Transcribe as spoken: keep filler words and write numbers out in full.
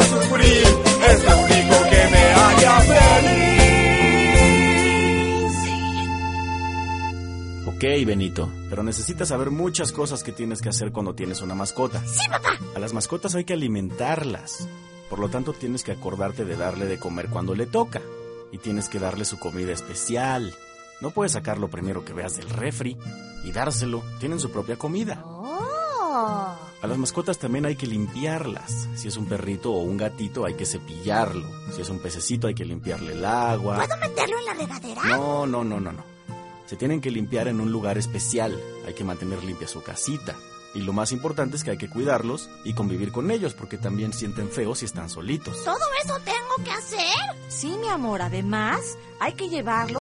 sufrir, es lo único que me haría feliz. Ok, Benito, pero necesitas saber muchas cosas que tienes que hacer cuando tienes una mascota. Sí, papá. A las mascotas hay que alimentarlas. Por lo tanto, tienes que acordarte de darle de comer cuando le toca. Y tienes que darle su comida especial. No puedes sacar lo primero que veas del refri y dárselo. Tienen su propia comida. Oh. A las mascotas también hay que limpiarlas. Si es un perrito o un gatito, hay que cepillarlo. Si es un pececito, hay que limpiarle el agua. ¿Puedo meterlo en la regadera? No, no, no, no, no. Se tienen que limpiar en un lugar especial. Hay que mantener limpia su casita. Y lo más importante es que hay que cuidarlos y convivir con ellos, porque también sienten feo si están solitos. ¿Todo eso tengo que hacer? Sí, mi amor, además hay que llevarlo